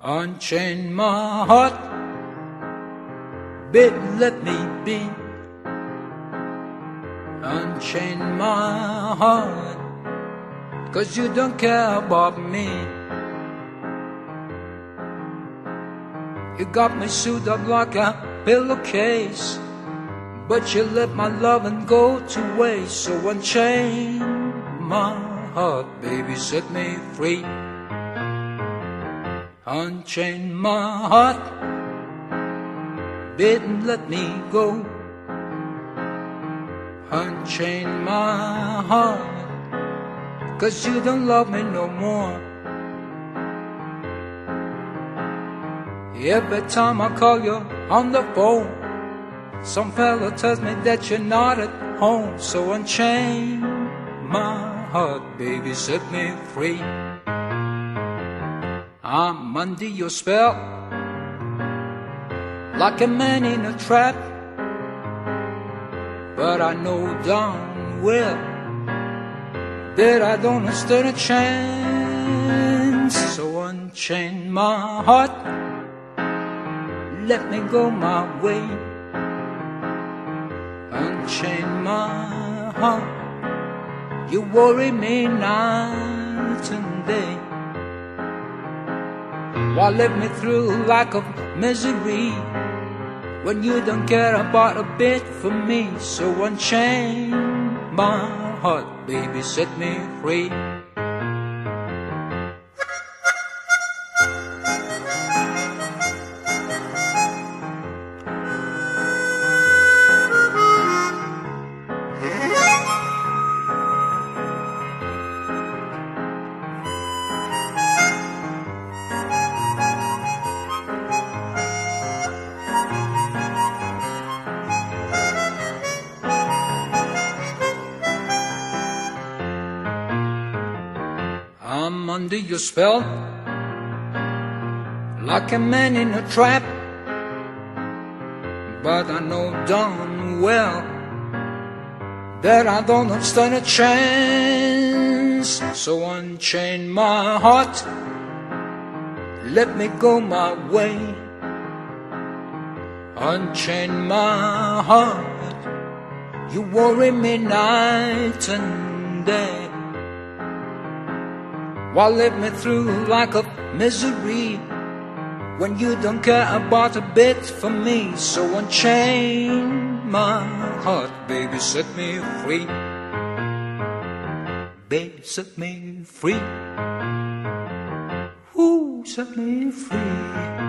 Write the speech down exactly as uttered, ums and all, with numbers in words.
Unchain my heart, baby, let me be. Unchain my heart, 'cause you don't care about me. You got me sewed up like a pillowcase, but you let my loving go to waste. So unchain my heart, baby, set me free. Unchain my heart, baby, let me go. Unchain my heart, 'cause you don't love me no more. Every time I call you on the phone, some fella tells me that you're not at home. So unchain my heart, baby, set me free. I'm under your spell, like a man in a trap, but I know darn well that I don't stand a chance. So unchain my heart, let me go my way. Unchain my heart, you worry me night and day. Why let me through like a misery when you don't care about a bit for me? So unchain my heart, baby, set me free. I'm under your spell, like a man in a trap, but I know darn well that I don't stand a chance. So unchain my heart, let me go my way. Unchain my heart, you worry me night and day. Why let me through like a misery when you don't care about a bit for me? So unchain my heart, baby, set me free. Baby, set me free. Ooh, set me free.